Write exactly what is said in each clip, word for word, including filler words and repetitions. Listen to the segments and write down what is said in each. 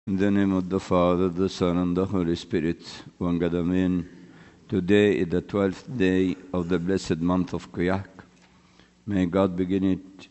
In the name of the Father, the Son, and the Holy Spirit, one God, Amen. Today is the twelfth day of the blessed month of Kuyak. May God begin it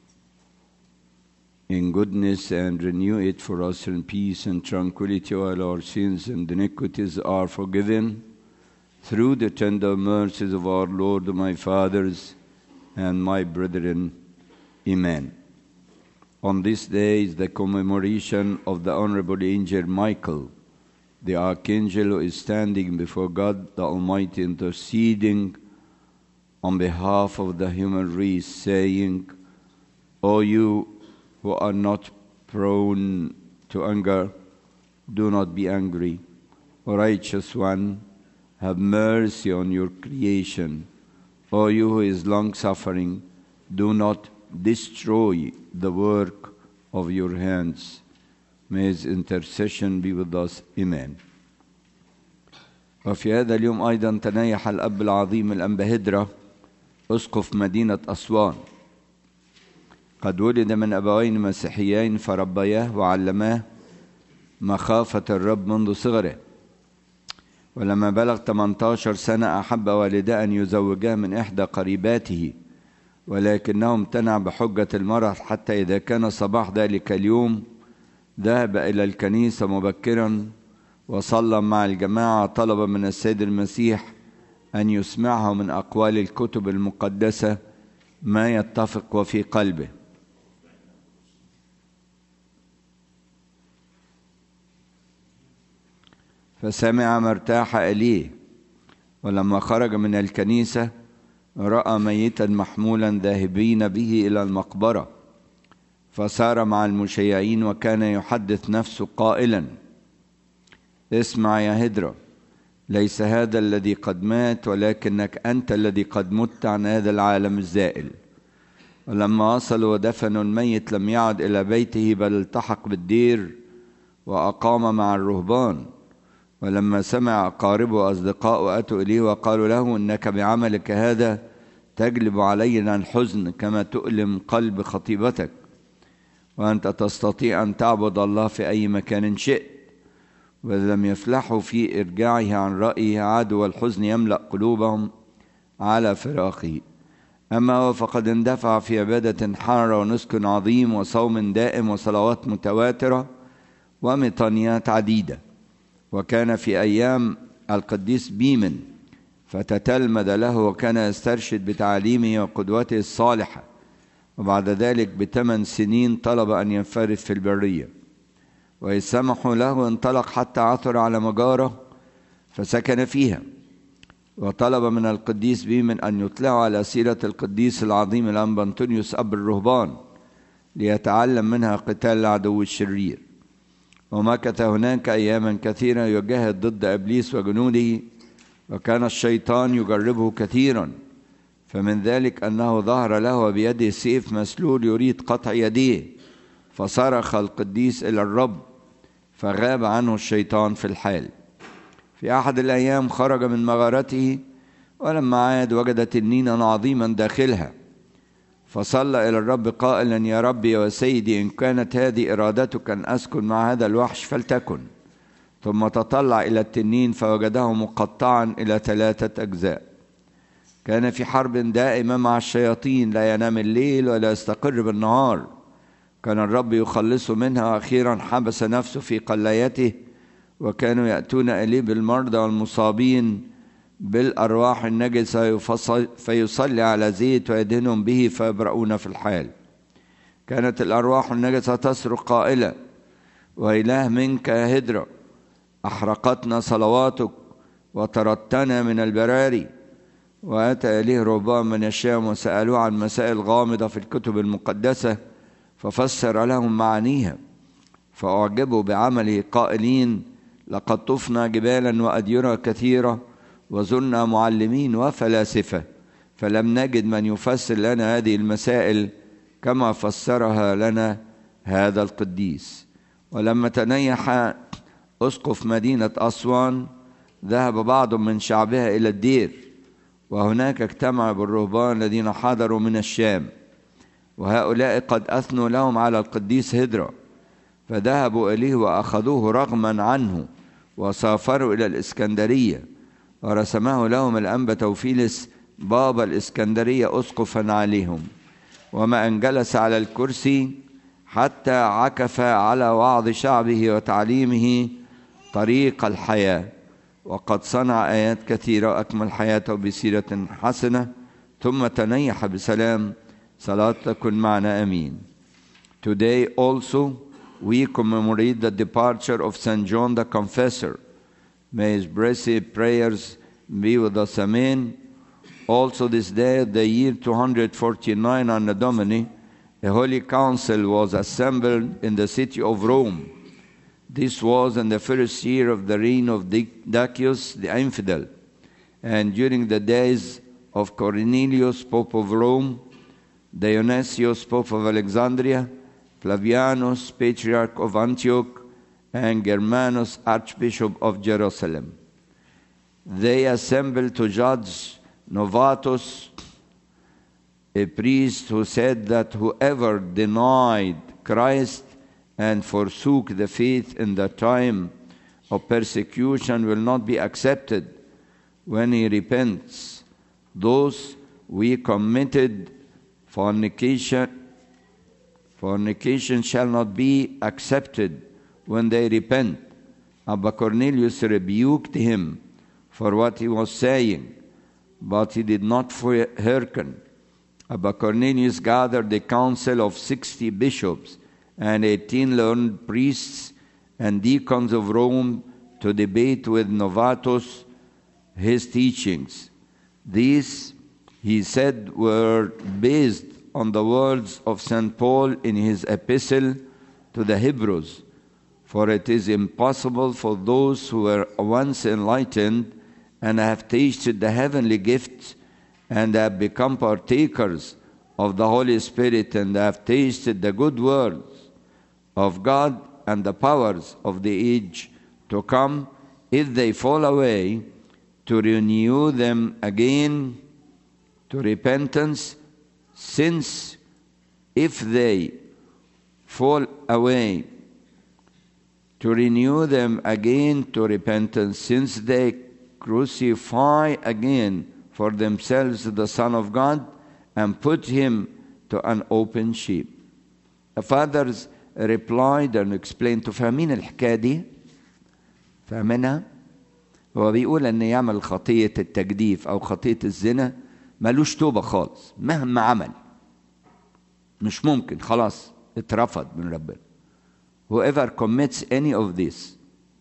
in goodness and renew it for us in peace and tranquility, while our sins and iniquities are forgiven through the tender mercies of our Lord, my fathers and my brethren. Amen. On this day is the commemoration of the Honorable Angel Michael, the Archangel who is standing before God the Almighty, interceding on behalf of the human race, saying, O you who are not prone to anger, do not be angry. O righteous one, have mercy on your creation. O you who is long-suffering, do not destroy the work of your hands. May His intercession be with us. Amen. وفي هذا اليوم أيضا تنايح الأب العظيم الأنبا هدرة أسقف مدينة أسوان. قد ولد من أبوين مسيحيين فربياه وعلماه مخافة الرب منذ صغره، ولما بلغ ثمانية عشر سنة أحب والداه أن يزوجاه من إحدى قريباته، ولكنه امتنع بحجة المرض، حتى إذا كان صباح ذلك اليوم ذهب إلى الكنيسة مبكرا وصلى مع الجماعة. طلب من السيد المسيح أن يسمعه من أقوال الكتب المقدسة ما يتفق وفي قلبه. فسمع ما ارتاح إليه، ولما خرج من الكنيسة رأى ميتا محمولا ذاهبين به إلى المقبرة، فسار مع المشيعين وكان يحدث نفسه قائلا: اسمع يا هدرة، ليس هذا الذي قد مات، ولكنك أنت الذي قد مت عن هذا العالم الزائل. ولما وصلوا ودفنوا الميت لم يعد إلى بيته، بل التحق بالدير وأقام مع الرهبان. ولما سمع أقاربه وأصدقائه أتوا إليه وقالوا له: إنك بعملك هذا تجلب علينا الحزن كما تؤلم قلب خطيبتك، وأنت تستطيع أن تعبد الله في أي مكان شئت. وإذا لم يفلحوا في إرجاعه عن رأيه عادوا، والحزن يملأ قلوبهم على فراقه. أما هو فقد اندفع في عبادة حارة ونسك عظيم وصوم دائم وصلوات متواترة ومطانيات عديدة. وكان في أيام القديس بيمن فتتلمذ له، وكان يسترشد بتعليمه وقدوته الصالحة. وبعد ذلك بثمان سنين طلب أن ينفرد في البرية، وإذ سمحوا له انطلق حتى عثر على مجارة فسكن فيها. وطلب من القديس بيمن أن يطلعوا على سيرة القديس العظيم الأنبا أنطونيوس أب الرهبان، ليتعلم منها قتال العدو الشرير. ومكث هناك أياما كثيرة يجاهد ضد إبليس وجنوده، وكان الشيطان يجربه كثيرا. فمن ذلك أنه ظهر له بيده سيف مسلول يريد قطع يديه، فصرخ القديس إلى الرب فغاب عنه الشيطان في الحال. في أحد الأيام خرج من مغارته، ولما عاد وجد تنينا عظيما داخلها، فصلى إلى الرب قائلا: يا ربي وسيدي، إن كانت هذه إرادتك أن أسكن مع هذا الوحش فلتكن. ثم تطلع إلى التنين فوجده مقطعا إلى ثلاثة أجزاء. كان في حرب دائمة مع الشياطين، لا ينام الليل ولا يستقر بالنهار. كان الرب يخلصه منها، وأخيرا حبس نفسه في قلايته، وكانوا يأتون إليه بالمرضى والمصابين بالأرواح النجسة فيصلي على زيت ويدهنهم به فيبرؤون في الحال. كانت الأرواح النجسة تصرخ قائلة: وإله منك يا هدرة، أحرقتنا صلواتك وطردتنا من البراري. وأتى إليه رهبان من الشام وسألوه عن مسائل غامضة في الكتب المقدسة، ففسر لهم معانيها، فأعجبوا بعمله قائلين: لقد طفنا جبالا وأديرة كثيرة، وزرنا معلمين وفلاسفة، فلم نجد من يفسر لنا هذه المسائل كما فسرها لنا هذا القديس. ولما تنيح أسقف مدينة أسوان ذهب بعض من شعبها إلى الدير، وهناك اجتمع بالرهبان الذين حضروا من الشام، وهؤلاء قد أثنوا لهم على القديس هدرة، فذهبوا إليه وأخذوه رغما عنه وسافروا إلى الإسكندرية، ورسمه لهم الأنبا توفيلس بابا الإسكندرية أسقفا عليهم. وما أن جلس على الكرسي حتى عكف على وعظ شعبه وتعليمه طريق الحياة، وقد صنع آيات كثيرة وأكمل حياته بسيرة حسنة، ثم تنيح بسلام. صلاة تكن معنا آمين. Today also we commemorate the departure of Saint John the Confessor. May his blessed prayers be with us, amen. Also this day, the year two hundred forty-nine Anno Domini, a holy council was assembled in the city of Rome. This was in the first year of the reign of Decius the Infidel, and during the days of Cornelius, Pope of Rome, Dionysius, Pope of Alexandria, Flavianus, Patriarch of Antioch, and Germanus, Archbishop of Jerusalem. They assembled to judge Novatus, a priest who said that whoever denied Christ and forsook the faith in the time of persecution will not be accepted when he repents. Those we committed fornication, fornication shall not be accepted when they repent. Abba Cornelius rebuked him for what he was saying, but he did not hearken. Abba Cornelius gathered a council of sixty bishops and eighteen learned priests and deacons of Rome to debate with Novatus his teachings. These, he said, were based on the words of Saint Paul in his epistle to the Hebrews. For it is impossible for those who were once enlightened and have tasted the heavenly gifts and have become partakers of the Holy Spirit and have tasted the good words of God and the powers of the age to come, if they fall away, to renew them again to repentance, since if they fall away, to renew them again to repentance, since they crucify again for themselves the Son of God and put him to an open shame. The fathers replied and explained to فاهمين الحكاية دي؟ فاهمينها؟ هو بيقول أن يعمل خطية التجديف أو خطية الزنا ملوش توبة خالص مهما عمل، مش ممكن، خلاص اترفض من ربنا. Whoever commits any of this,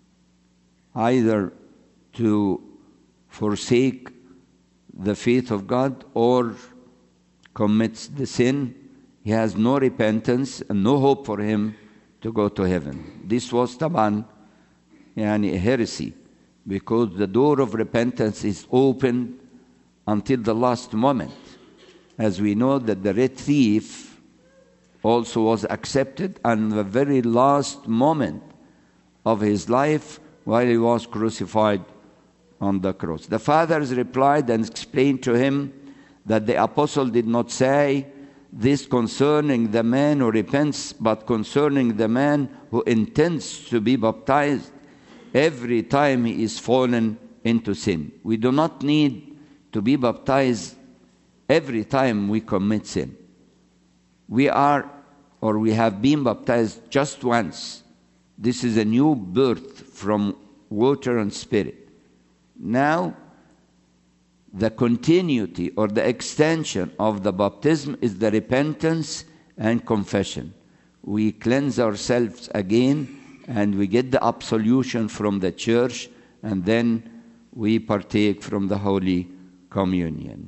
either to forsake the faith of God or commits the sin, he has no repentance and no hope for him to go to heaven. This was طبعا يعني heresy, because the door of repentance is open until the last moment. As we know that the red thief also was accepted on the very last moment of his life while he was crucified on the cross. The fathers replied and explained to him that the apostle did not say this concerning the man who repents, but concerning the man who intends to be baptized every time he is fallen into sin. We do not need to be baptized every time we commit sin. We are, or we have been baptized just once. This is a new birth from water and spirit. Now, the continuity or the extension of the baptism is the repentance and confession. We cleanse ourselves again and we get the absolution from the church, and then we partake from the Holy Communion.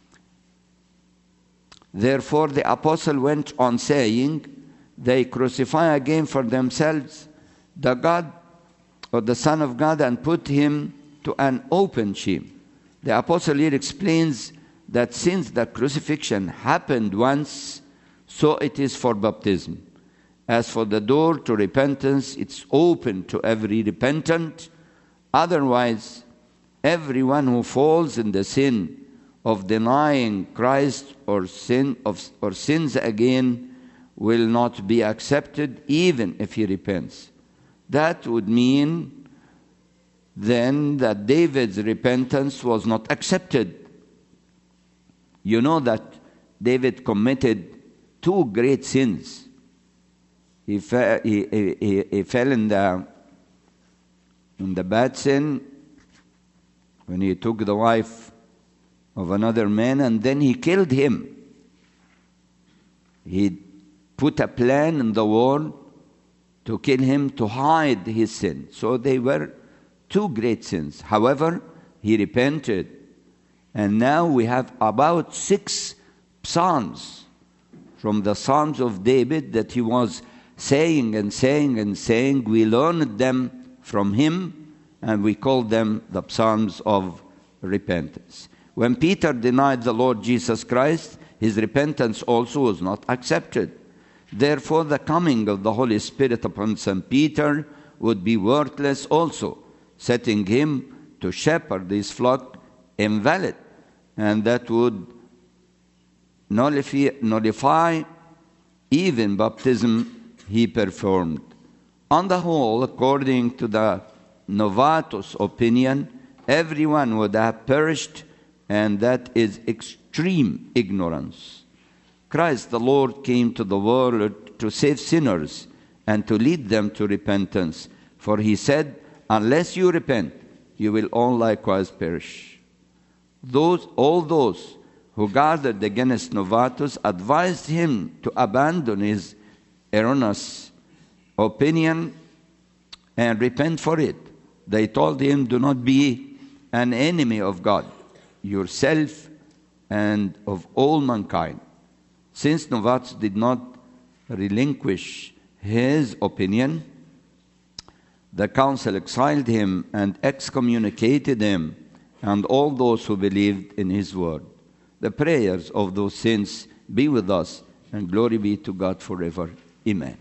Therefore, the apostle went on saying, they crucify again for themselves the God or the Son of God and put him to an open shame. The apostle here explains that since the crucifixion happened once, so it is for baptism. As for the door to repentance, it's open to every repentant. Otherwise, everyone who falls in the sin of denying Christ or sin of, or sins again will not be accepted even if he repents. That would mean then that David's repentance was not accepted. You know that David committed two great sins. He, fe- he, he, he fell in the, in the bad sin when he took the wife of another man, and then he killed him. He put a plan in the world to kill him, to hide his sin. So they were two great sins. However, he repented. And now we have about six psalms from the Psalms of David that he was saying and saying and saying. We learned them from him, and we call them the Psalms of repentance. When Peter denied the Lord Jesus Christ, his repentance also was not accepted. Therefore, the coming of the Holy Spirit upon Saint Peter would be worthless also, setting him to shepherd his flock invalid, and that would nullify, nullify even baptism he performed. On the whole, according to the Novatus opinion, everyone would have perished, and that is extreme ignorance. Christ the Lord came to the world to save sinners and to lead them to repentance. For he said, unless you repent, you will all likewise perish. Those, all those who gathered against Novatus advised him to abandon his erroneous opinion and repent for it. They told him, do not be an enemy of God, yourself, and of all mankind. Since Novatus did not relinquish his opinion, the council exiled him and excommunicated him and all those who believed in his word. The prayers of those saints be with us, and glory be to God forever. Amen.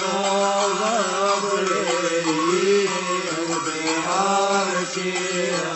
Yeah.